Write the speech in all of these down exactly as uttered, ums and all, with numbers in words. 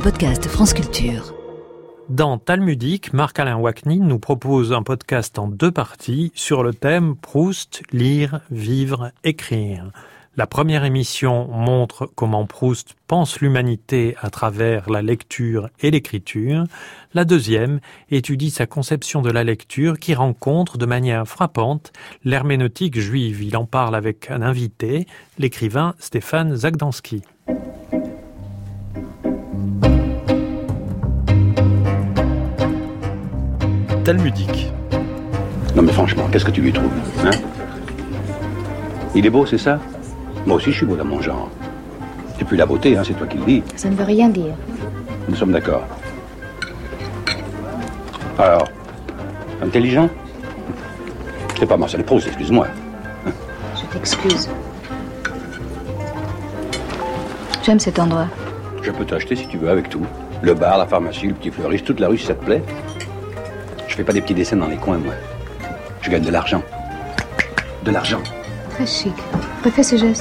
podcast France Culture. Dans Talmudique, Marc-Alain Waknin nous propose un podcast en deux parties sur le thème Proust, lire, vivre, écrire. La première émission montre comment Proust pense l'humanité à travers la lecture et l'écriture. La deuxième étudie sa conception de la lecture qui rencontre de manière frappante l'herméneutique juive. Il en parle avec un invité, l'écrivain Stéphane Zagdanski. Talmudique. Non mais franchement, qu'est-ce que tu lui trouves, hein? Il est beau, c'est ça? Moi aussi, je suis beau dans mon genre. Et puis la beauté, hein, c'est toi qui le dis. Ça ne veut rien dire. Nous sommes d'accord. Alors, intelligent? C'est pas Marcel Proust, excuse-moi. Je t'excuse. J'aime cet endroit. Je peux t'acheter si tu veux avec tout. Le bar, la pharmacie, le petit fleuriste, toute la rue si ça te plaît. Je fais pas des petits dessins dans les coins, moi. Je gagne de l'argent. De l'argent. Très chic. Refais ce geste.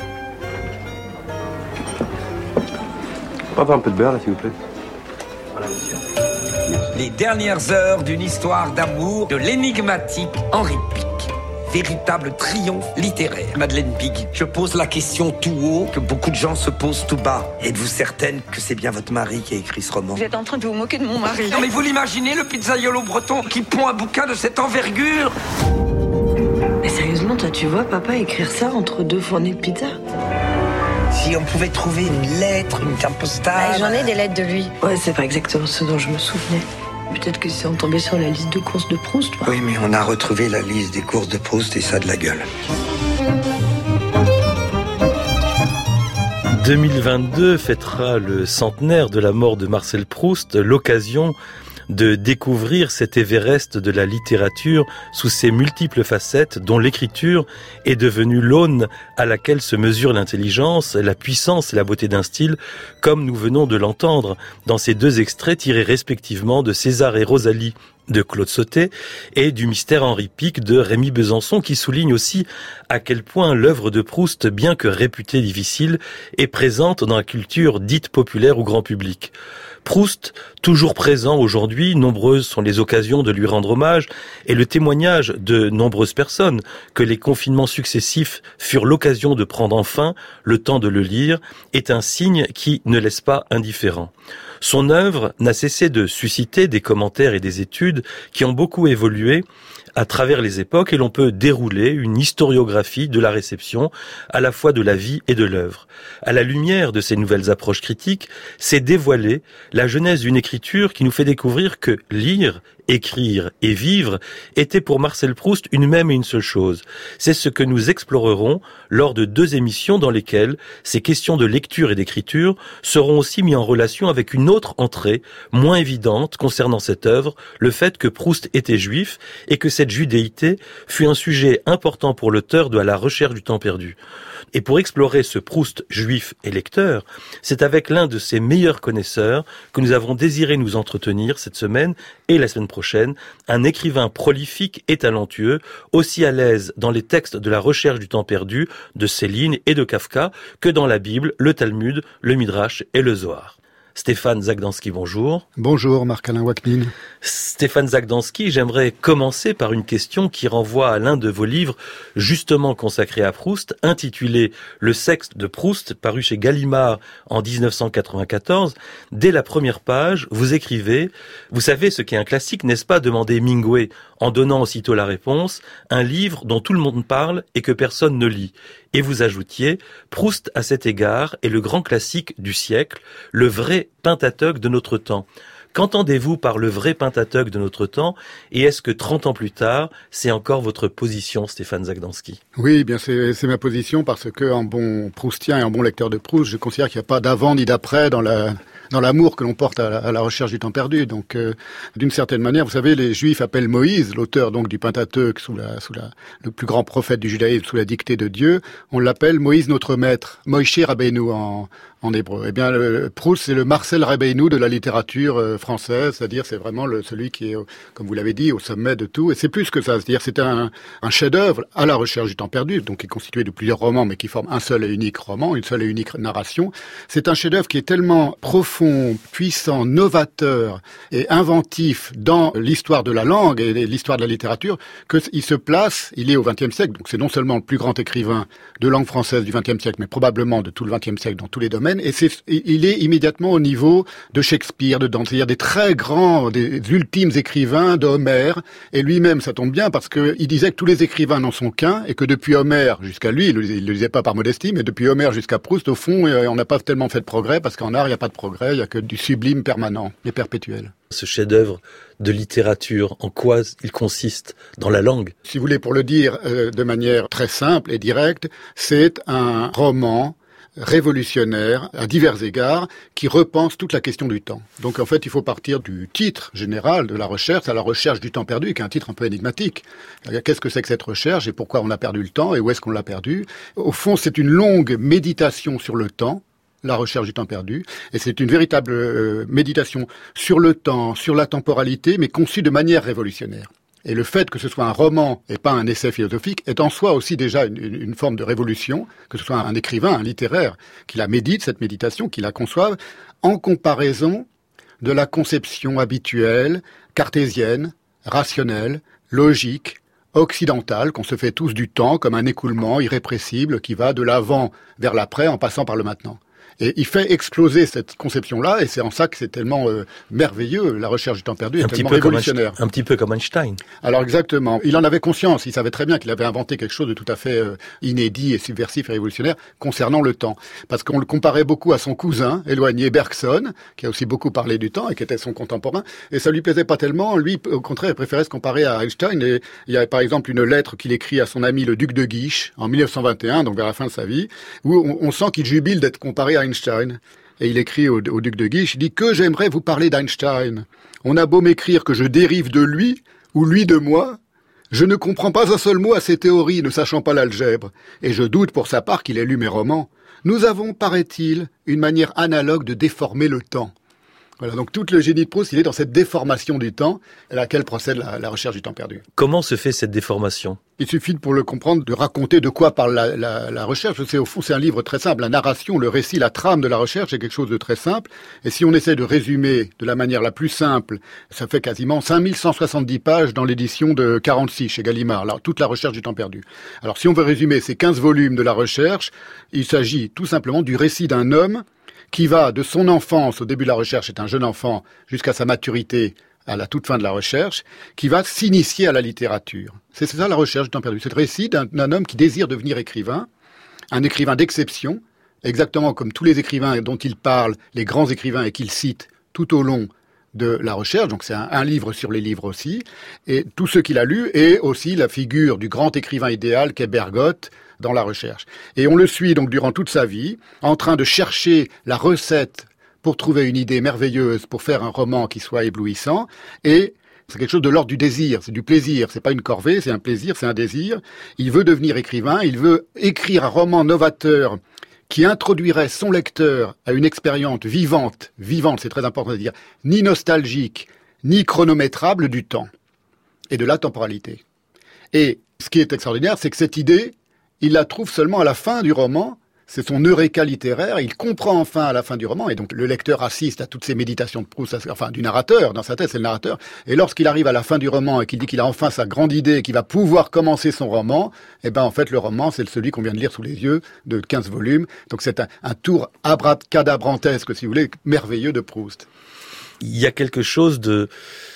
On va avoir un peu de beurre, là, s'il vous plaît. Voilà, monsieur. Les dernières heures d'une histoire d'amour de l'énigmatique Henri Pic. Véritable triomphe littéraire. Madeleine Pig, je pose la question tout haut que beaucoup de gens se posent tout bas. Êtes-vous certaine que c'est bien votre mari qui a écrit ce roman? Vous êtes en train de vous moquer de mon mari. Non mais vous l'imaginez, le pizzaiolo breton qui pond un bouquin de cette envergure? Mais sérieusement, toi tu vois papa écrire ça entre deux fournées de pizza? Si on pouvait trouver une lettre, une carte postale... Ah, j'en ai des lettres de lui. Ouais, c'est pas exactement ce dont je me souvenais. Peut-être que c'est en tombé sur la liste de courses de Proust. Moi. Oui, mais on a retrouvé la liste des courses de Proust et ça a de la gueule. deux mille vingt-deux fêtera le centenaire de la mort de Marcel Proust, l'occasion de découvrir cet Everest de la littérature sous ses multiples facettes dont l'écriture est devenue l'aune à laquelle se mesure l'intelligence, la puissance et la beauté d'un style, comme nous venons de l'entendre dans ces deux extraits tirés respectivement de César et Rosalie de Claude Sautet et du Mystère Henri Pic de Rémy Besançon, qui souligne aussi à quel point l'œuvre de Proust, bien que réputée difficile, est présente dans la culture dite populaire au grand public. Proust, toujours présent aujourd'hui, nombreuses sont les occasions de lui rendre hommage et le témoignage de nombreuses personnes que les confinements successifs furent l'occasion de prendre enfin le temps de le lire est un signe qui ne laisse pas indifférent. Son œuvre n'a cessé de susciter des commentaires et des études qui ont beaucoup évolué à travers les époques et l'on peut dérouler une historiographie de la réception à la fois de la vie et de l'œuvre. À la lumière de ces nouvelles approches critiques, s'est dévoilée la genèse d'une écriture qui nous fait découvrir que lire, écrire et vivre était pour Marcel Proust une même et une seule chose. C'est ce que nous explorerons lors de deux émissions dans lesquelles ces questions de lecture et d'écriture seront aussi mises en relation avec une autre entrée moins évidente concernant cette œuvre, le fait que Proust était juif et que cette judéité fut un sujet important pour l'auteur de À la recherche du temps perdu. Et pour explorer ce Proust juif et lecteur, c'est avec l'un de ses meilleurs connaisseurs que nous avons désiré nous entretenir cette semaine et la semaine prochaine, un écrivain prolifique et talentueux, aussi à l'aise dans les textes de La recherche du temps perdu de Céline et de Kafka que dans la Bible, le Talmud, le Midrash et le Zohar. Stéphane Zagdanski, bonjour. Bonjour, Marc-Alain Waknin. Stéphane Zagdanski, j'aimerais commencer par une question qui renvoie à l'un de vos livres justement consacré à Proust, intitulé Le sexe de Proust, paru chez Gallimard en dix-neuf cent quatre-vingt-quatorze. Dès la première page, vous écrivez « Vous savez ce qu'est un classique, n'est-ce pas ?» demandait Hemingway, en donnant aussitôt la réponse « Un livre dont tout le monde parle et que personne ne lit ». Et vous ajoutiez « Proust, à cet égard, est le grand classique du siècle, le vrai Pentateuque de notre temps ». Qu'entendez-vous par le vrai Pentateuque de notre temps? Et est-ce que trente ans plus tard, c'est encore votre position, Stéphane Zagdanski? Oui, bien c'est, c'est ma position parce que en bon proustien et en bon lecteur de Proust, je considère qu'il n'y a pas d'avant ni d'après dans la dans l'amour que l'on porte à la, à la recherche du temps perdu. Donc, euh, d'une certaine manière, vous savez, les Juifs appellent Moïse, l'auteur donc du Pentateuque, sous la sous la le plus grand prophète du judaïsme, sous la dictée de Dieu, on l'appelle Moïse notre maître, Moïse Rabbeinu en en hébreu. Eh bien, le, Proust, c'est le Marcel Rabbeinu de la littérature euh, française, c'est-à-dire c'est vraiment le, celui qui est, comme vous l'avez dit, au sommet de tout. Et c'est plus que ça, c'est-à-dire c'est un, un chef-d'œuvre à la recherche du temps perdu, donc qui est constitué de plusieurs romans, mais qui forme un seul et unique roman, une seule et unique narration. C'est un chef-d'œuvre qui est tellement profond profond, puissant, novateur et inventif dans l'histoire de la langue et l'histoire de la littérature qu'il se place, il est au vingtième siècle, donc c'est non seulement le plus grand écrivain de langue française du vingtième siècle, mais probablement de tout le vingtième siècle dans tous les domaines, et c'est, il est immédiatement au niveau de Shakespeare, de Dante, c'est-à-dire des très grands, des ultimes écrivains d'Homère, et lui-même, ça tombe bien parce qu'il disait que tous les écrivains n'en sont qu'un, et que depuis Homère jusqu'à lui, il ne le disait pas par modestie, mais depuis Homère jusqu'à Proust, au fond, on n'a pas tellement fait de progrès, parce qu'en art, il n'y a pas de progrès, il n'y a que du sublime permanent et perpétuel. Ce chef-d'œuvre de littérature, en quoi il consiste dans la langue? Si vous voulez, pour le dire euh, de manière très simple et directe, c'est un roman révolutionnaire à divers égards qui repense toute la question du temps. Donc en fait, il faut partir du titre général de la recherche, à la recherche du temps perdu, qui est un titre un peu énigmatique. Qu'est-ce que c'est que cette recherche et pourquoi on a perdu le temps et où est-ce qu'on l'a perdu? Au fond, c'est une longue méditation sur le temps, la recherche du temps perdu, et c'est une véritable euh, méditation sur le temps, sur la temporalité, mais conçue de manière révolutionnaire. Et le fait que ce soit un roman et pas un essai philosophique est en soi aussi déjà une, une forme de révolution, que ce soit un écrivain, un littéraire, qui la médite, cette méditation, qui la conçoive, en comparaison de la conception habituelle, cartésienne, rationnelle, logique, occidentale, qu'on se fait tous du temps comme un écoulement irrépressible qui va de l'avant vers l'après en passant par le maintenant. Et il fait exploser cette conception-là, et c'est en ça que c'est tellement euh, merveilleux, la recherche du temps perdu est tellement révolutionnaire. Un petit peu comme Einstein. Alors exactement, il en avait conscience, il savait très bien qu'il avait inventé quelque chose de tout à fait euh, inédit et subversif et révolutionnaire concernant le temps. Parce qu'on le comparait beaucoup à son cousin éloigné Bergson, qui a aussi beaucoup parlé du temps et qui était son contemporain, et ça lui plaisait pas tellement, lui au contraire il préférait se comparer à Einstein, et il y a par exemple une lettre qu'il écrit à son ami le duc de Guiche en mille neuf cent vingt et un, donc vers la fin de sa vie, où on, on sent qu'il jubile d'être comparé à Einstein. Et il écrit au, au duc de Guiche, il dit « Que j'aimerais vous parler d'Einstein. On a beau m'écrire que je dérive de lui, ou lui de moi, je ne comprends pas un seul mot à ses théories, ne sachant pas l'algèbre. Et je doute pour sa part qu'il ait lu mes romans. Nous avons, paraît-il, une manière analogue de déformer le temps. » Voilà, donc tout le génie de Proust, il est dans cette déformation du temps à laquelle procède la, la recherche du temps perdu. Comment se fait cette déformation? Il suffit, pour le comprendre, de raconter de quoi parle la, la, la recherche. C'est, au fond, c'est un livre très simple. La narration, le récit, la trame de la recherche est quelque chose de très simple. Et si on essaie de résumer de la manière la plus simple, ça fait quasiment cinq mille cent soixante-dix pages dans l'édition de quarante-six chez Gallimard. Alors, toute la recherche du temps perdu. Alors, si on veut résumer ces quinze volumes de la recherche, il s'agit tout simplement du récit d'un homme qui va de son enfance, au début de la recherche, est un jeune enfant, jusqu'à sa maturité, à la toute fin de la recherche, qui va s'initier à la littérature. C'est ça la recherche du temps perdu. C'est le récit d'un, d'un homme qui désire devenir écrivain, un écrivain d'exception, exactement comme tous les écrivains dont il parle, les grands écrivains et qu'il cite tout au long de la recherche. Donc c'est un, un livre sur les livres aussi. Et tout ce qu'il a lu est aussi la figure du grand écrivain idéal qu'est Bergotte, dans la recherche. Et on le suit donc durant toute sa vie, en train de chercher la recette pour trouver une idée merveilleuse, pour faire un roman qui soit éblouissant, et c'est quelque chose de l'ordre du désir, c'est du plaisir, c'est pas une corvée, c'est un plaisir, c'est un désir. Il veut devenir écrivain, il veut écrire un roman novateur qui introduirait son lecteur à une expérience vivante, vivante, c'est très important de dire, ni nostalgique, ni chronométrable du temps, et de la temporalité. Et ce qui est extraordinaire, c'est que cette idée, il la trouve seulement à la fin du roman, c'est son eureka littéraire, il comprend enfin à la fin du roman, et donc le lecteur assiste à toutes ces méditations de Proust, enfin du narrateur, dans sa tête c'est le narrateur, et lorsqu'il arrive à la fin du roman et qu'il dit qu'il a enfin sa grande idée et qu'il va pouvoir commencer son roman, eh ben en fait le roman c'est celui qu'on vient de lire sous les yeux, de quinze volumes, donc c'est un, un tour abracadabrantesque, si vous voulez, merveilleux de Proust. Il y a quelque chose de...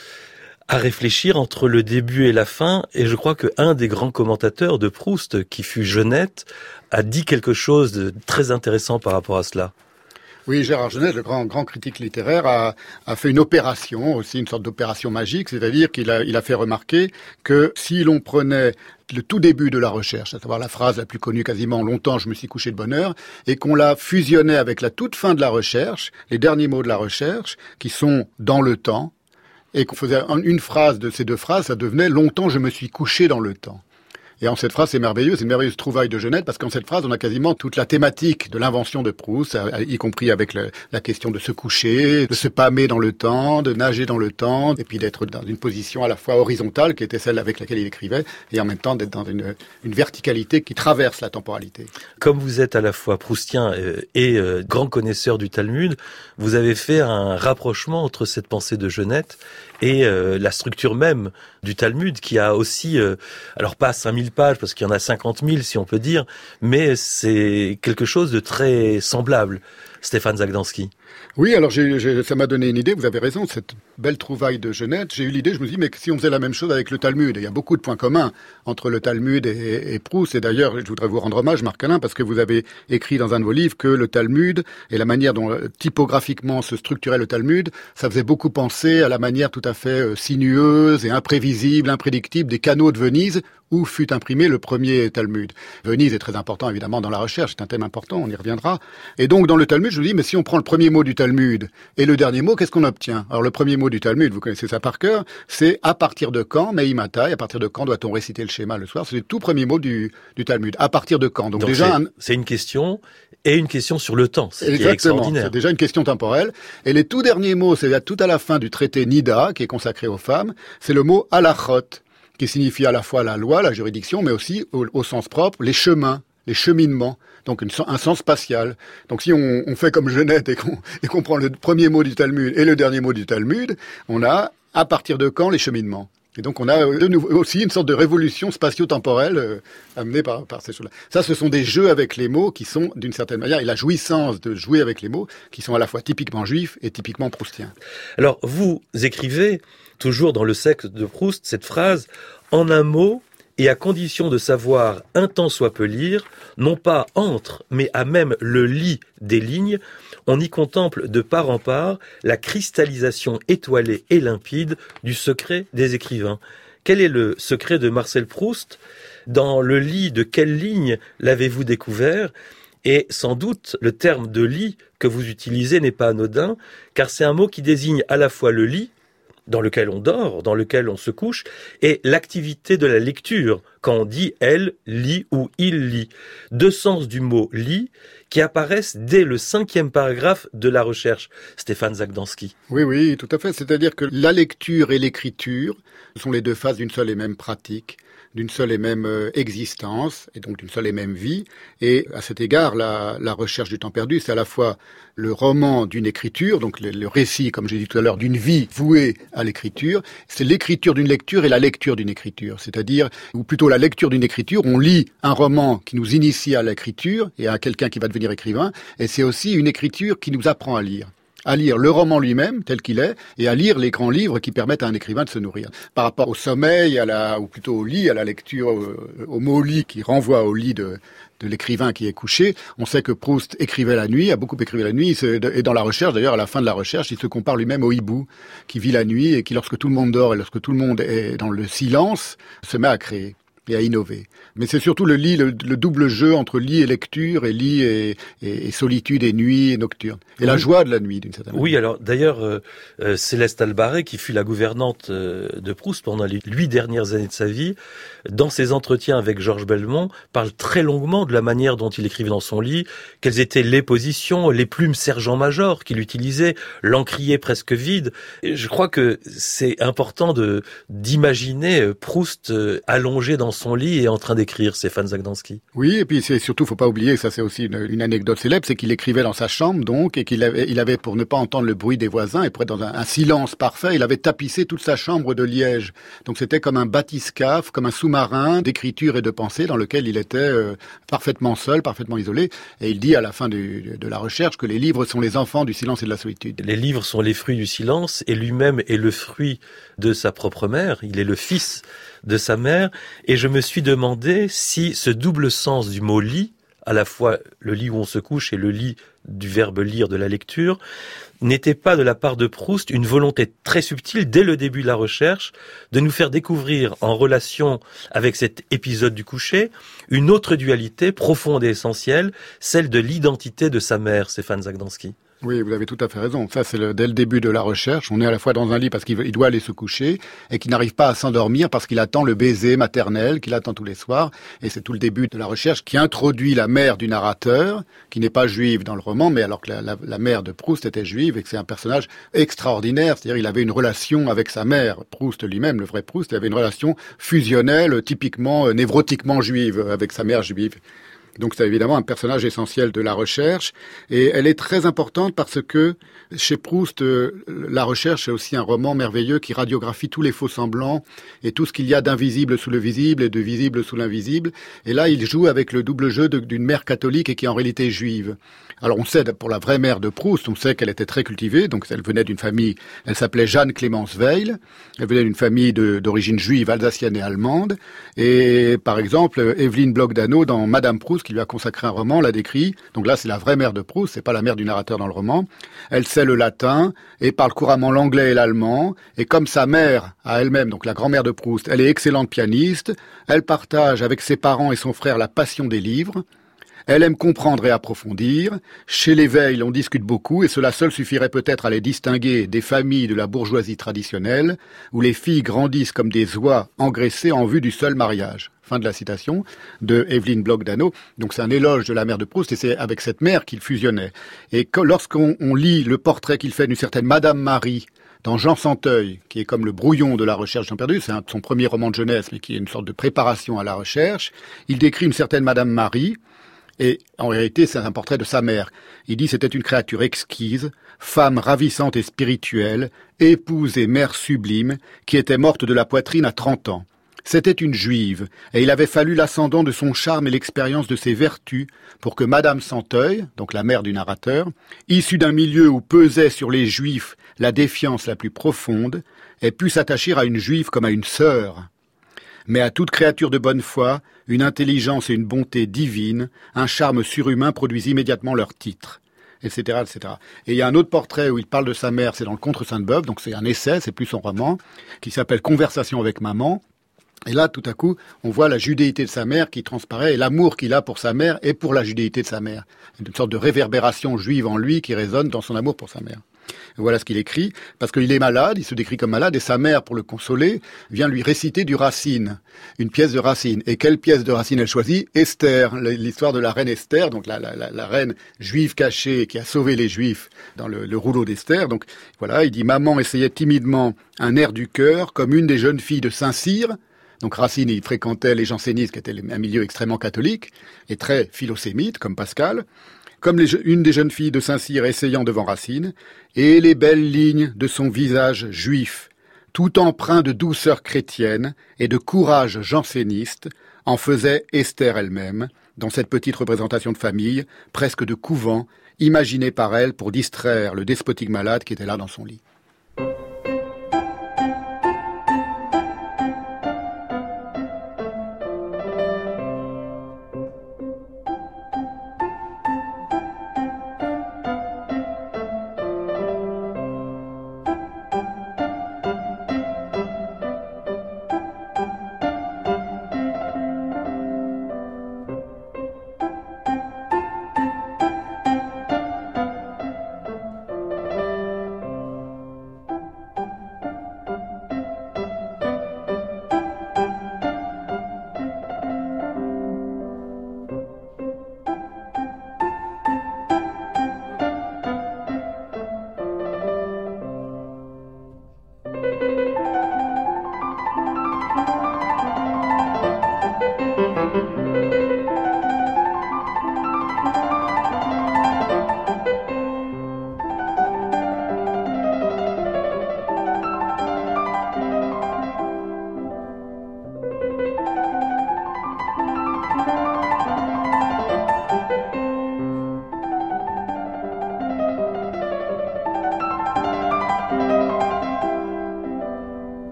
à réfléchir entre le début et la fin, et je crois que un des grands commentateurs de Proust, qui fut Genette, a dit quelque chose de très intéressant par rapport à cela. Oui, Gérard Genette, le grand, grand critique littéraire, a, a fait une opération, aussi une sorte d'opération magique, c'est-à-dire qu'il a, il a fait remarquer que si l'on prenait le tout début de la recherche, à savoir la phrase la plus connue quasiment, longtemps je me suis couché de bonne heure, et qu'on la fusionnait avec la toute fin de la recherche, les derniers mots de la recherche, qui sont dans le temps, et qu'on faisait une phrase de ces deux phrases, ça devenait « longtemps je me suis couché dans le temps ». Et en cette phrase, c'est merveilleux, c'est une merveilleuse trouvaille de Genette, parce qu'en cette phrase, on a quasiment toute la thématique de l'invention de Proust, y compris avec le, la question de se coucher, de se pâmer dans le temps, de nager dans le temps, et puis d'être dans une position à la fois horizontale, qui était celle avec laquelle il écrivait, et en même temps d'être dans une, une verticalité qui traverse la temporalité. Comme vous êtes à la fois proustien et euh, grand connaisseur du Talmud, vous avez fait un rapprochement entre cette pensée de Genette et euh, la structure même du Talmud, qui a aussi, euh, alors pas cinq mille pages, parce qu'il y en a cinquante mille si on peut dire, mais c'est quelque chose de très semblable, Stéphane Zagdanski. Oui, alors j'ai, j'ai, ça m'a donné une idée, vous avez raison, cette belle trouvaille de Genette. J'ai eu l'idée, je me dis, mais si on faisait la même chose avec le Talmud, et il y a beaucoup de points communs entre le Talmud et, et Proust, et d'ailleurs, je voudrais vous rendre hommage, Marc-Alain, parce que vous avez écrit dans un de vos livres que le Talmud, et la manière dont typographiquement se structurait le Talmud, ça faisait beaucoup penser à la manière tout à fait sinueuse et imprévisible, imprédictible des canaux de Venise, où fut imprimé le premier Talmud. Venise est très important, évidemment, dans la recherche, c'est un thème important, on y reviendra. Et donc, dans le Talmud, je me dis, mais si on prend le premier mot du Talmud et le dernier mot, qu'est-ce qu'on obtient? Alors, le premier mot du Talmud, vous connaissez ça par cœur, c'est à partir de quand, Meimata, et à partir de quand doit-on réciter le schéma le soir? C'est le tout premier mot du, du Talmud. À partir de quand? Donc, donc déjà, c'est, un... c'est une question, et une question sur le temps, c'est Exactement, extraordinaire. C'est déjà une question temporelle. Et les tout derniers mots, c'est tout à la fin du traité Nida, qui est consacré aux femmes, c'est le mot halachot, qui signifie à la fois la loi, la juridiction, mais aussi, au, au sens propre, les chemins, les cheminements, donc une, un sens spatial. Donc si on, on fait comme Genette et qu'on, et qu'on prend le premier mot du Talmud et le dernier mot du Talmud, on a à partir de quand les cheminements. Et donc on a de nouveau aussi une sorte de révolution spatio-temporelle euh, amenée par, par ces choses-là. Ça, ce sont des jeux avec les mots qui sont, d'une certaine manière, et la jouissance de jouer avec les mots, qui sont à la fois typiquement juifs et typiquement proustiens. Alors, vous écrivez, toujours dans le sexe de Proust, cette phrase « En un mot, et à condition de savoir un temps soit peu lire, non pas entre, mais à même le lit des lignes, on y contemple de part en part la cristallisation étoilée et limpide du secret des écrivains. » Quel est le secret de Marcel Proust? Dans le lit de quelle ligne l'avez-vous découvert? Et sans doute, le terme de lit que vous utilisez n'est pas anodin, car c'est un mot qui désigne à la fois le lit, dans lequel on dort, dans lequel on se couche, et l'activité de la lecture, quand on dit « elle lit » ou « il lit ». Deux sens du mot « lit » qui apparaissent dès le cinquième paragraphe de la recherche. Stéphane Zagdanski. Oui, oui, tout à fait. C'est-à-dire que la lecture et l'écriture sont les deux phases d'une seule et même pratique, d'une seule et même existence, et donc d'une seule et même vie. Et à cet égard, la, la recherche du temps perdu, c'est à la fois le roman d'une écriture, donc le, le récit, comme j'ai dit tout à l'heure, d'une vie vouée à l'écriture. C'est l'écriture d'une lecture et la lecture d'une écriture. C'est-à-dire, ou plutôt la lecture d'une écriture, on lit un roman qui nous initie à l'écriture et à quelqu'un qui va devenir écrivain, et c'est aussi une écriture qui nous apprend à lire. À lire le roman lui-même, tel qu'il est, et à lire les grands livres qui permettent à un écrivain de se nourrir. Par rapport au sommeil, à la, ou plutôt au lit, à la lecture, au, au mot lit qui renvoie au lit de, de l'écrivain qui est couché, on sait que Proust écrivait la nuit, a beaucoup écrit la nuit, et dans la recherche, d'ailleurs, à la fin de la recherche, il se compare lui-même au hibou, qui vit la nuit et qui, lorsque tout le monde dort et lorsque tout le monde est dans le silence, se met à créer et à innover. Mais c'est surtout le lit, le, le double jeu entre lit et lecture, et lit et, et, et solitude et nuit et nocturne. Et oui. La joie de la nuit, d'une certaine manière. Oui, alors d'ailleurs, euh, euh, Céleste Albaret, qui fut la gouvernante euh, de Proust pendant les huit dernières années de sa vie, dans ses entretiens avec Georges Belmont, parle très longuement de la manière dont il écrivait dans son lit, quelles étaient les positions, les plumes sergent-major qu'il utilisait, l'encrier presque vide. Et je crois que c'est important de d'imaginer Proust euh, allongé dans son lit et en train d'écrire, Stéphane Zagdanski. Oui, et puis c'est surtout, faut pas oublier, ça c'est aussi une, une anecdote célèbre, c'est qu'il écrivait dans sa chambre, donc, et qu'il avait, il avait, pour ne pas entendre le bruit des voisins, et pour être dans un, un silence parfait, il avait tapissé toute sa chambre de liège. Donc c'était comme un bathyscaphe, comme un sous-marin d'écriture et de pensée dans lequel il était euh, parfaitement seul, parfaitement isolé. Et il dit à la fin du, de la recherche que les livres sont les enfants du silence et de la solitude. Les livres sont les fruits du silence, et lui-même est le fruit de sa propre mère. Il est le fils de sa mère, et je me suis demandé si ce double sens du mot lit, à la fois le lit où on se couche et le lit du verbe lire, de la lecture, n'était pas de la part de Proust une volonté très subtile, dès le début de la recherche, de nous faire découvrir, en relation avec cet épisode du coucher, une autre dualité profonde et essentielle, celle de l'identité de sa mère, Stéphane Zagdanski. Oui, vous avez tout à fait raison. Ça, c'est le, dès le début de la recherche. On est à la fois dans un lit parce qu'il il doit aller se coucher et qu'il n'arrive pas à s'endormir parce qu'il attend le baiser maternel qu'il attend tous les soirs. Et c'est tout le début de la recherche qui introduit la mère du narrateur, qui n'est pas juive dans le roman, mais alors que la, la, la mère de Proust était juive et que c'est un personnage extraordinaire. C'est-à-dire, il avait une relation avec sa mère. Proust lui-même, le vrai Proust, il avait une relation fusionnelle, typiquement, névrotiquement juive avec sa mère juive. Donc c'est évidemment un personnage essentiel de la recherche et elle est très importante parce que chez Proust, euh, la recherche est aussi un roman merveilleux qui radiographie tous les faux-semblants et tout ce qu'il y a d'invisible sous le visible et de visible sous l'invisible. Et là, il joue avec le double jeu de, d'une mère catholique et qui est en réalité juive. Alors on sait, pour la vraie mère de Proust, on sait qu'elle était très cultivée, donc elle venait d'une famille, elle s'appelait Jeanne Clémence Weil, elle venait d'une famille de, d'origine juive, alsacienne et allemande, et par exemple, Evelyne Bloch-Dano, dans Madame Proust, qui lui a consacré un roman, l'a décrit, donc là c'est la vraie mère de Proust, c'est pas la mère du narrateur dans le roman, elle sait le latin, et parle couramment l'anglais et l'allemand, et comme sa mère à elle-même, donc la grand-mère de Proust, elle est excellente pianiste, elle partage avec ses parents et son frère la passion des livres. Elle aime comprendre et approfondir. Chez les Weil, on discute beaucoup, et cela seul suffirait peut-être à les distinguer des familles de la bourgeoisie traditionnelle, où les filles grandissent comme des oies engraissées en vue du seul mariage. Fin de la citation de Evelyne Bloch-Dano. Donc c'est un éloge de la mère de Proust, et c'est avec cette mère qu'il fusionnait. Et que, lorsqu'on on lit le portrait qu'il fait d'une certaine Madame Marie, dans Jean Santeuil, qui est comme le brouillon de la recherche temps perdu, c'est un, son premier roman de jeunesse, mais qui est une sorte de préparation à la recherche, il décrit une certaine Madame Marie, et en réalité, c'est un portrait de sa mère. Il dit c'était une créature exquise, femme ravissante et spirituelle, épouse et mère sublime, qui était morte de la poitrine à trente ans. C'était une juive, et il avait fallu l'ascendant de son charme et l'expérience de ses vertus pour que Madame Santeuil, donc la mère du narrateur, issue d'un milieu où pesait sur les juifs la défiance la plus profonde, ait pu s'attacher à une juive comme à une sœur. Mais à toute créature de bonne foi, une intelligence et une bonté divine, un charme surhumain produisent immédiatement leur titre, et cetera, et cetera. Et il y a un autre portrait où il parle de sa mère, c'est dans le Contre Sainte-Beuve, donc c'est un essai, c'est plus son roman, qui s'appelle Conversation avec maman. Et là, tout à coup, on voit la judéité de sa mère qui transparaît et l'amour qu'il a pour sa mère et pour la judéité de sa mère. Une sorte de réverbération juive en lui qui résonne dans son amour pour sa mère. Et voilà ce qu'il écrit, parce qu'il est malade, il se décrit comme malade, et sa mère, pour le consoler, vient lui réciter du Racine, une pièce de Racine. Et quelle pièce de Racine elle choisit? Esther, l'histoire de la reine Esther, donc la, la, la, la reine juive cachée qui a sauvé les Juifs dans le, le rouleau d'Esther. Donc voilà, il dit « Maman essayait timidement un air du cœur, comme une des jeunes filles de Saint-Cyr ». Donc Racine, il fréquentait les jansénistes, qui étaient un milieu extrêmement catholique, et très philosémite, comme Pascal. Comme les, une des jeunes filles de Saint-Cyr essayant devant Racine, et les belles lignes de son visage juif, tout empreint de douceur chrétienne et de courage janséniste, en faisait Esther elle-même, dans cette petite représentation de famille, presque de couvent, imaginée par elle pour distraire le despotique malade qui était là dans son lit.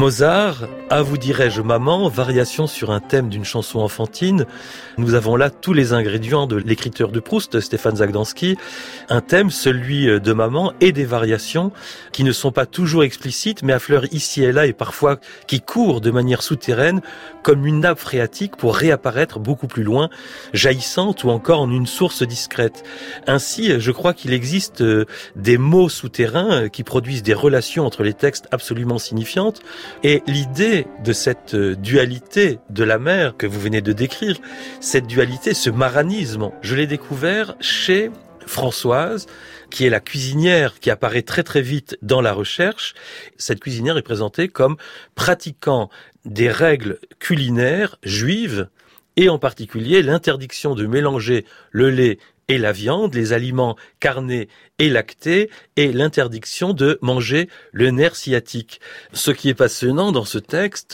Mozart, à vous dirais-je maman, variation sur un thème d'une chanson enfantine. Nous avons là tous les ingrédients de l'écriture de Proust, Stéphane Zagdanski. Un thème, celui de maman, et des variations qui ne sont pas toujours explicites, mais affleurent ici et là et parfois qui courent de manière souterraine comme une nappe phréatique pour réapparaître beaucoup plus loin, jaillissante ou encore en une source discrète. Ainsi, je crois qu'il existe des mots souterrains qui produisent des relations entre les textes absolument signifiantes. Et l'idée de cette dualité de la mer que vous venez de décrire, cette dualité, ce maranisme, je l'ai découvert chez Françoise, qui est la cuisinière qui apparaît très très vite dans La Recherche. Cette cuisinière est présentée comme pratiquant des règles culinaires juives, et en particulier l'interdiction de mélanger le lait et la viande, les aliments carnés et lactés, et l'interdiction de manger le nerf sciatique. Ce qui est passionnant dans ce texte,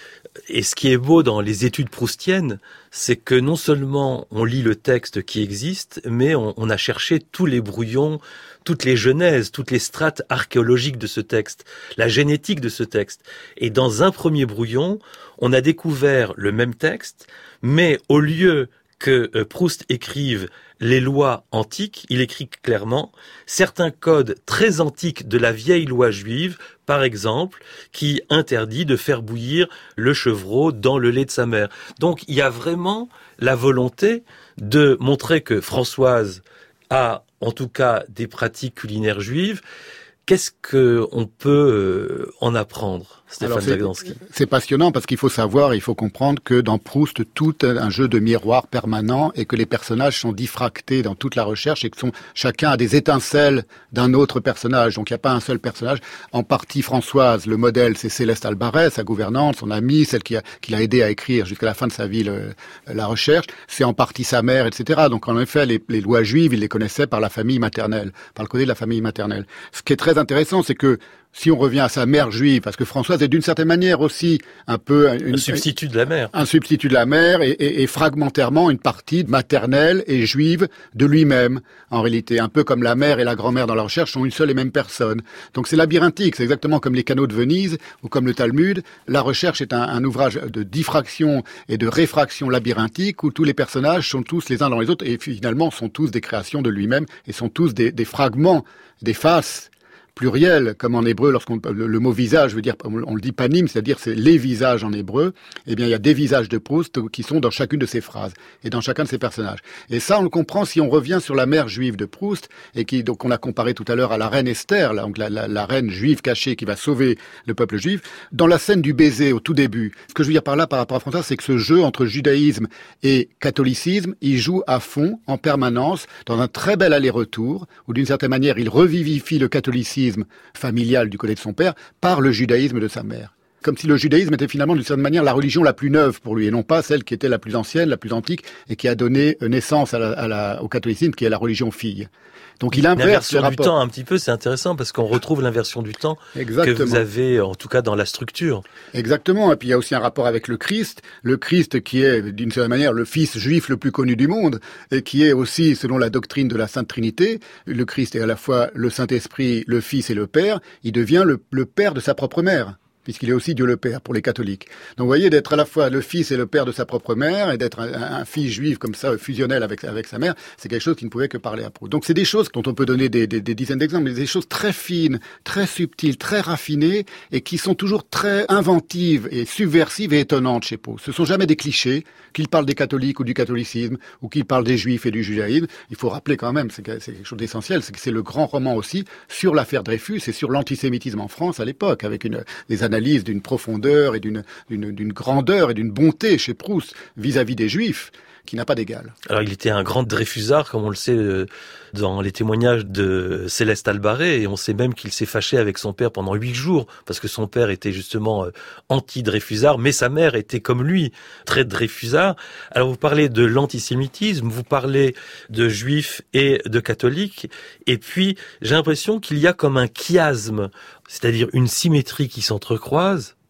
et ce qui est beau dans les études proustiennes, c'est que non seulement on lit le texte qui existe, mais on, on a cherché tous les brouillons, toutes les genèses, toutes les strates archéologiques de ce texte, la génétique de ce texte. Et dans un premier brouillon, on a découvert le même texte, mais au lieu que Proust écrive les lois antiques, il écrit clairement certains codes très antiques de la vieille loi juive, par exemple, qui interdit de faire bouillir le chevreau dans le lait de sa mère. Donc il y a vraiment la volonté de montrer que Françoise a en tout cas des pratiques culinaires juives. Qu'est-ce qu'on peut en apprendre, Stéphane Zagdanski? C'est passionnant parce qu'il faut savoir, il faut comprendre que dans Proust, tout est un jeu de miroir permanent et que les personnages sont diffractés dans toute la recherche et que sont, chacun a des étincelles d'un autre personnage. Donc il n'y a pas un seul personnage. En partie, Françoise, le modèle, c'est Céleste Albaret, sa gouvernante, son amie, celle qui, a, qui l'a aidé à écrire jusqu'à la fin de sa vie le, la recherche. C'est en partie sa mère, et cetera. Donc en effet, les, les lois juives, il les connaissait par la famille maternelle, par le côté de la famille maternelle. Ce qui est très intéressant, c'est que si on revient à sa mère juive, parce que Françoise est d'une certaine manière aussi un peu... Une, un substitut de la mère. Un substitut de la mère et, et, et fragmentairement une partie maternelle et juive de lui-même, en réalité. Un peu comme la mère et la grand-mère dans la recherche sont une seule et même personne. Donc c'est labyrinthique, c'est exactement comme les canaux de Venise ou comme le Talmud. La recherche est un, un ouvrage de diffraction et de réfraction labyrinthique où tous les personnages sont tous les uns dans les autres et finalement sont tous des créations de lui-même et sont tous des, des fragments, des faces pluriel, comme en hébreu, lorsqu'on le, le mot visage veut dire, on, on le dit panim, c'est-à-dire c'est les visages en hébreu, eh bien il y a des visages de Proust qui sont dans chacune de ces phrases et dans chacun de ces personnages. Et ça, on le comprend si on revient sur la mère juive de Proust, et qui, donc on a comparé tout à l'heure à la reine Esther, là, donc la, la, la reine juive cachée qui va sauver le peuple juif. Dans la scène du baiser au tout début, ce que je veux dire par là par rapport à François, c'est que ce jeu entre judaïsme et catholicisme, il joue à fond, en permanence, dans un très bel aller-retour, où d'une certaine manière, il revivifie le catholicisme familial du côté de son père par le judaïsme de sa mère. Comme si le judaïsme était finalement d'une certaine manière la religion la plus neuve pour lui et non pas celle qui était la plus ancienne, la plus antique et qui a donné naissance à la, à la, au catholicisme qui est la religion fille. Donc il inverse le rapport. L'inversion du temps un petit peu, c'est intéressant parce qu'on retrouve l'inversion du temps Exactement. que vous avez en tout cas dans la structure. Exactement, et puis il y a aussi un rapport avec le Christ, le Christ qui est d'une certaine manière le fils juif le plus connu du monde et qui est aussi selon la doctrine de la Sainte Trinité, le Christ est à la fois le Saint-Esprit, le Fils et le Père, il devient le, le père de sa propre mère, puisqu'il est aussi Dieu le Père pour les catholiques. Donc vous voyez, d'être à la fois le fils et le père de sa propre mère, et d'être un, un fils juif comme ça, fusionnel avec, avec sa mère, c'est quelque chose qui ne pouvait que parler à Proust. Donc c'est des choses dont on peut donner des, des, des dizaines d'exemples, mais des choses très fines, très subtiles, très raffinées, et qui sont toujours très inventives et subversives et étonnantes chez Proust. Ce sont jamais des clichés, qu'il parle des catholiques ou du catholicisme, ou qu'il parle des juifs et du judaïsme. Il faut rappeler quand même, c'est quelque chose d'essentiel, c'est que c'est le grand roman aussi sur l'affaire Dreyfus et sur l'antisémitisme en France à l'époque, avec une, des analyses d'une profondeur et d'une, d'une, d'une grandeur et d'une bonté chez Proust vis-à-vis des Juifs qui n'a pas d'égal. Alors il était un grand Dreyfusard, comme on le sait dans les témoignages de Céleste Albaret, et on sait même qu'il s'est fâché avec son père pendant huit jours, parce que son père était justement anti-Dreyfusard, mais sa mère était comme lui, très Dreyfusard. Alors vous parlez de l'antisémitisme, vous parlez de juifs et de catholiques, et puis j'ai l'impression qu'il y a comme un chiasme, c'est-à-dire une symétrie qui s'entrecroise,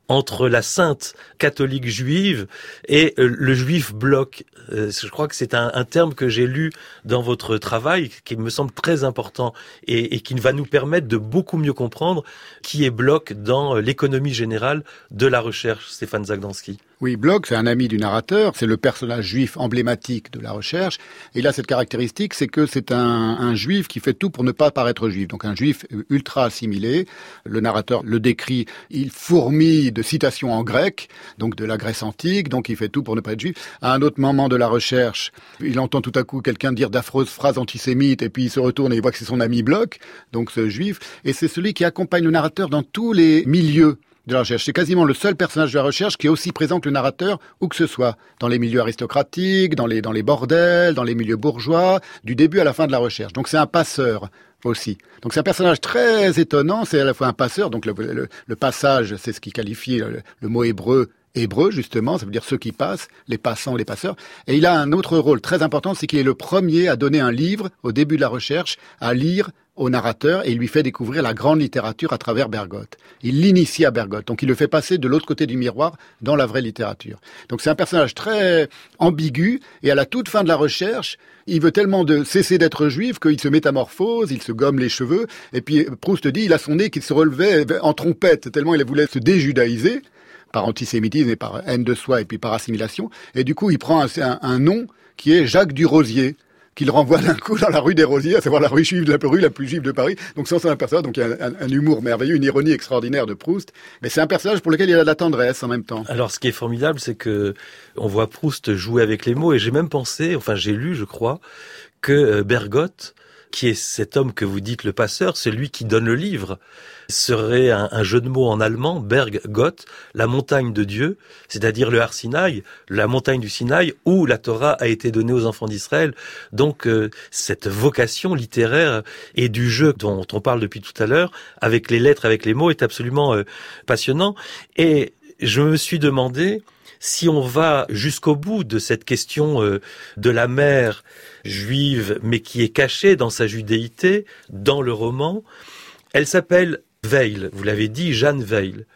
entre la sainte catholique juive et euh, le juif bloc. Euh, je crois que c'est un, un terme que j'ai lu dans votre travail, qui me semble très important et, et qui va nous permettre de beaucoup mieux comprendre qui est Bloch dans l'économie générale de la recherche, Stéphane Zagdanski. Oui, Bloch, c'est un ami du narrateur, c'est le personnage juif emblématique de la recherche. Et là, cette caractéristique, c'est que c'est un, un juif qui fait tout pour ne pas paraître juif. Donc un juif ultra assimilé. Le narrateur le décrit, il fourmille de citations en grec, donc de la Grèce antique, donc il fait tout pour ne pas être juif. À un autre moment de la recherche, il entend tout à coup quelqu'un dire d'affreuses phrases antisémites, et puis il se retourne et il voit que c'est son ami Bloch, donc ce juif. Et c'est celui qui accompagne le narrateur dans tous les milieux de la recherche. C'est quasiment le seul personnage de la recherche qui est aussi présent que le narrateur, où que ce soit, dans les milieux aristocratiques, dans les, dans les bordels, dans les milieux bourgeois, du début à la fin de la recherche. Donc c'est un passeur aussi. Donc c'est un personnage très étonnant, c'est à la fois un passeur, donc le, le, le passage, c'est ce qui qualifie le, le mot hébreu, hébreu justement, ça veut dire ceux qui passent, les passants, les passeurs. Et il a un autre rôle très important, c'est qu'il est le premier à donner un livre, au début de la recherche, à lire au narrateur, et il lui fait découvrir la grande littérature à travers Bergotte. Il l'initie à Bergotte, donc il le fait passer de l'autre côté du miroir dans la vraie littérature. Donc c'est un personnage très ambigu, et à la toute fin de la recherche, il veut tellement de cesser d'être juif qu'il se métamorphose, il se gomme les cheveux, et puis Proust dit, il a son nez qui se relevait en trompette, tellement il voulait se déjudaïser, par antisémitisme et par haine de soi, et puis par assimilation, et du coup il prend un, un, un nom qui est Jacques du Rosier, qu'il renvoie d'un coup dans la rue des Rosiers, à savoir la rue juive, la rue la plus juive de Paris. Donc sans un personnage, donc il y a un, un, un humour merveilleux, une ironie extraordinaire de Proust. Mais c'est un personnage pour lequel il y a de la tendresse en même temps. Alors ce qui est formidable, c'est que on voit Proust jouer avec les mots, et j'ai même pensé, enfin j'ai lu, je crois, que Bergotte, qui est cet homme que vous dites le passeur, celui qui donne le livre, serait un, un jeu de mots en allemand, Berggott, la montagne de Dieu, c'est-à-dire le Har Sinaï, la montagne du Sinaï, où la Torah a été donnée aux enfants d'Israël. Donc euh, cette vocation littéraire et du jeu dont on parle depuis tout à l'heure, avec les lettres, avec les mots, est absolument euh, passionnant. Et je me suis demandé, si on va jusqu'au bout de cette question euh, de la mère juive, mais qui est cachée dans sa judéité, dans le roman, elle s'appelle Veil, vous l'avez dit, Jeanne Veil.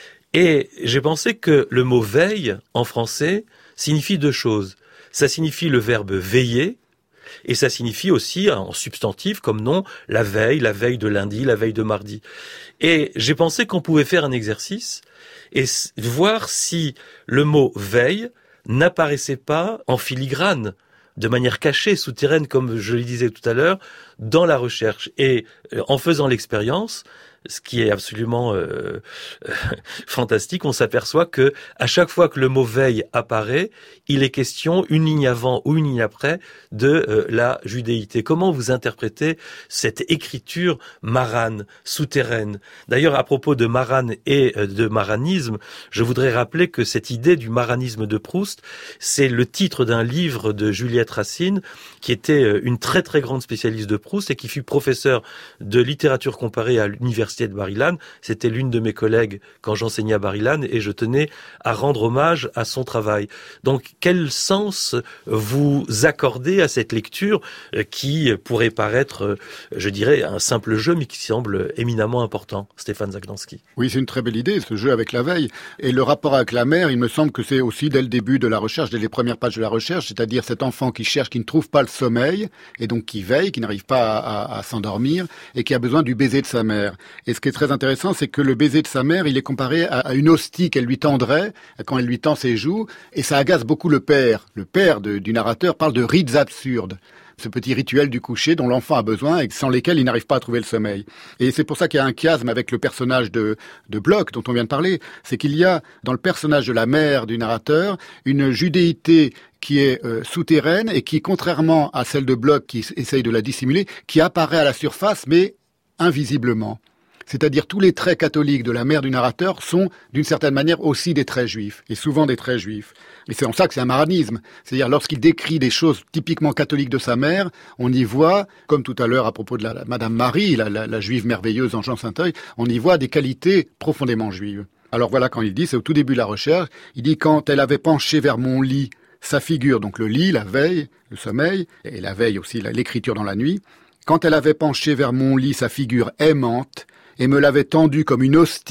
Et j'ai pensé que le mot veille, en français, signifie deux choses. Ça signifie le verbe veiller, et ça signifie aussi, en substantif, comme nom, la veille, la veille de lundi, la veille de mardi. Et j'ai pensé qu'on pouvait faire un exercice et voir si le mot veille n'apparaissait pas en filigrane, de manière cachée, souterraine, comme je le disais tout à l'heure, dans la recherche. Et en faisant l'expérience, ce qui est absolument euh, euh, fantastique, on s'aperçoit que à chaque fois que le mot veille apparaît, il est question, une ligne avant ou une ligne après, de euh, la judéité. Comment vous interprétez cette écriture marane, souterraine? D'ailleurs, à propos de marane et euh, de maranisme, je voudrais rappeler que cette idée du maranisme de Proust, c'est le titre d'un livre de Juliette Racine, qui était euh, une très très grande spécialiste de Proust et qui fut professeure de littérature comparée à l'université de Bar-Ilan. C'était l'une de mes collègues quand j'enseignais à Bar-Ilan et je tenais à rendre hommage à son travail. Donc, quel sens vous accordez à cette lecture qui pourrait paraître, je dirais, un simple jeu, mais qui semble éminemment important, Stéphane Zagdanski? Oui, c'est une très belle idée, ce jeu avec la veille. Et le rapport avec la mère, il me semble que c'est aussi dès le début de la recherche, dès les premières pages de la recherche, c'est-à-dire cet enfant qui cherche, qui ne trouve pas le sommeil, et donc qui veille, qui n'arrive pas à, à, à s'endormir, et qui a besoin du baiser de sa mère. Et ce qui est très intéressant, c'est que le baiser de sa mère, il est comparé à, à une hostie qu'elle lui tendrait quand elle lui tend ses joues, et ça agace beaucoup le père. Le père de, du narrateur parle de rites absurdes, ce petit rituel du coucher dont l'enfant a besoin et sans lesquels il n'arrive pas à trouver le sommeil. Et c'est pour ça qu'il y a un chiasme avec le personnage de, de Bloch dont on vient de parler, c'est qu'il y a dans le personnage de la mère du narrateur une judéité qui est euh, souterraine et qui, contrairement à celle de Bloch qui essaye de la dissimuler, qui apparaît à la surface mais invisiblement. C'est-à-dire tous les traits catholiques de la mère du narrateur sont, d'une certaine manière, aussi des traits juifs, et souvent des traits juifs. Et c'est en ça que c'est un maranisme. C'est-à-dire, lorsqu'il décrit des choses typiquement catholiques de sa mère, on y voit, comme tout à l'heure à propos de la, la Madame Marie, la, la, la juive merveilleuse en Jean Saint-Oeil, on y voit des qualités profondément juives. Alors voilà, quand il dit, c'est au tout début de la recherche, il dit « Quand elle avait penché vers mon lit sa figure », donc le lit, la veille, le sommeil, et la veille aussi, l'écriture dans la nuit, « Quand elle avait penché vers mon lit sa figure aimante, et me l'avait tendue comme une hostie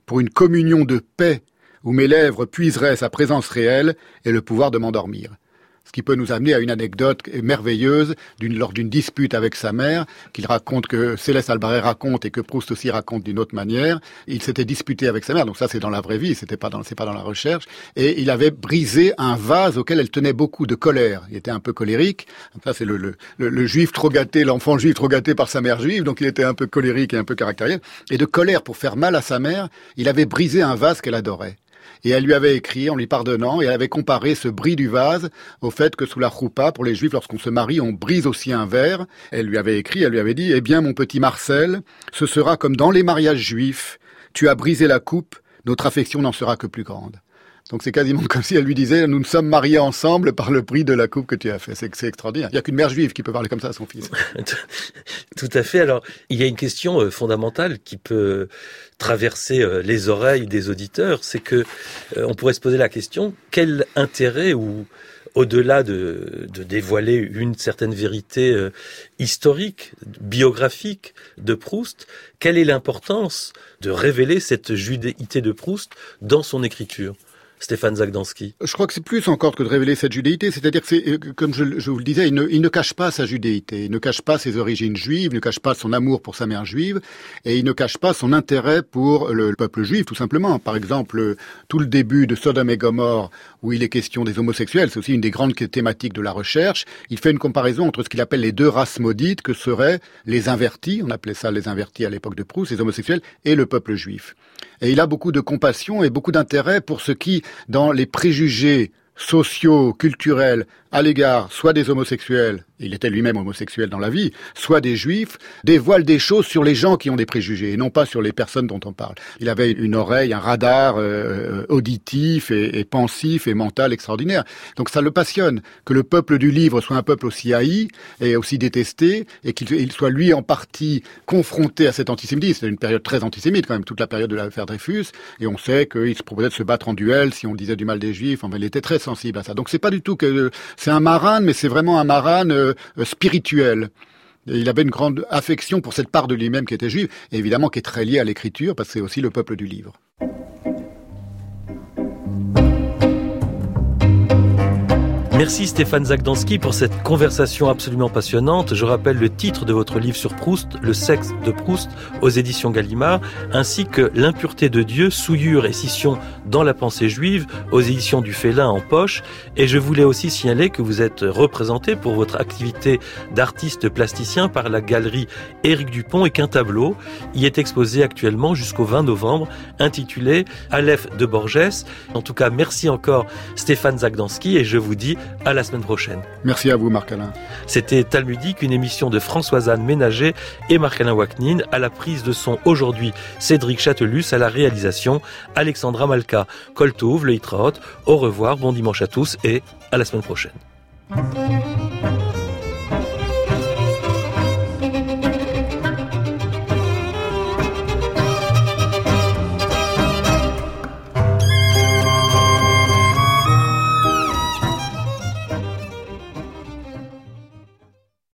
pour une communion de paix où mes lèvres puiseraient sa présence réelle et le pouvoir de m'endormir. Ce qui peut nous amener à une anecdote merveilleuse d'une, lors d'une dispute avec sa mère, qu'il raconte, que Céleste Albaret raconte et que Proust aussi raconte d'une autre manière. Il s'était disputé avec sa mère, donc ça c'est dans la vraie vie, c'était pas dans, c'est pas dans la recherche, et il avait brisé un vase auquel elle tenait beaucoup de colère. Il était un peu colérique. Ça c'est le, le, le, le juif trop gâté, l'enfant juif trop gâté par sa mère juive, donc il était un peu colérique et un peu caractériel. Et de colère pour faire mal à sa mère, il avait brisé un vase qu'elle adorait. Et elle lui avait écrit, en lui pardonnant, et elle avait comparé ce bris du vase au fait que sous la choupa, pour les juifs, lorsqu'on se marie, on brise aussi un verre. Elle lui avait écrit, elle lui avait dit, eh bien, mon petit Marcel, ce sera comme dans les mariages juifs. Tu as brisé la coupe, notre affection n'en sera que plus grande. Donc c'est quasiment comme si elle lui disait, nous nous sommes mariés ensemble par le prix de la coupe que tu as fait. C'est, c'est extraordinaire. Il n'y a qu'une mère juive qui peut parler comme ça à son fils. Tout à fait. Alors, il y a une question fondamentale qui peut traverser les oreilles des auditeurs. C'est que, on pourrait se poser la question, quel intérêt ou, au-delà de, de dévoiler une certaine vérité euh, historique, biographique de Proust, quelle est l'importance de révéler cette judéité de Proust dans son écriture ? Stéphane Zagdanski. Je crois que c'est plus encore que de révéler cette judéité, c'est-à-dire que c'est, comme je, je vous le disais, il ne, il ne cache pas sa judéité, il ne cache pas ses origines juives, il ne cache pas son amour pour sa mère juive, et il ne cache pas son intérêt pour le, le peuple juif, tout simplement. Par exemple, tout le début de Sodome et Gomorrhe, où il est question des homosexuels, c'est aussi une des grandes thématiques de la recherche. Il fait une comparaison entre ce qu'il appelle les deux races maudites, que seraient les invertis, on appelait ça les invertis à l'époque de Proust, les homosexuels, et le peuple juif. Et il a beaucoup de compassion et beaucoup d'intérêt pour ce qui, dans les préjugés sociaux, culturels, à l'égard soit des homosexuels, il était lui-même homosexuel dans la vie, soit des juifs, dévoile des choses sur les gens qui ont des préjugés, et non pas sur les personnes dont on parle. Il avait une oreille, un radar euh, auditif et, et pensif et mental extraordinaire. Donc ça le passionne, que le peuple du livre soit un peuple aussi haï et aussi détesté, et qu'il il soit lui en partie confronté à cet antisémitisme. C'était une période très antisémite quand même, toute la période de l'affaire Dreyfus, et on sait qu'il se proposait de se battre en duel si on disait du mal des juifs, enfin il était très sensible à ça. Donc c'est pas du tout que... C'est un marane, mais c'est vraiment un marane euh, spirituel. Et il avait une grande affection pour cette part de lui-même qui était juive, et évidemment qui est très liée à l'écriture, parce que c'est aussi le peuple du livre. Merci Stéphane Zagdanski pour cette conversation absolument passionnante. Je rappelle le titre de votre livre sur Proust, Le sexe de Proust, aux éditions Gallimard, ainsi que L'impureté de Dieu, souillure et scission dans la pensée juive, aux éditions du Félin en poche. Et je voulais aussi signaler que vous êtes représenté pour votre activité d'artiste plasticien par la galerie Éric Dupont et qu'un tableau y est exposé actuellement jusqu'au vingt novembre, intitulé Aleph de Borges. En tout cas, merci encore Stéphane Zagdanski et je vous dis à la semaine prochaine. Merci à vous, Marc-Alain. C'était Talmudique, une émission de Françoise-Anne Ménager et Marc-Alain Waknin. À la prise de son aujourd'hui, Cédric Châtelus. À la réalisation, Alexandra Malka. Koltouv, le Hitraot. Au revoir, bon dimanche à tous et à la semaine prochaine.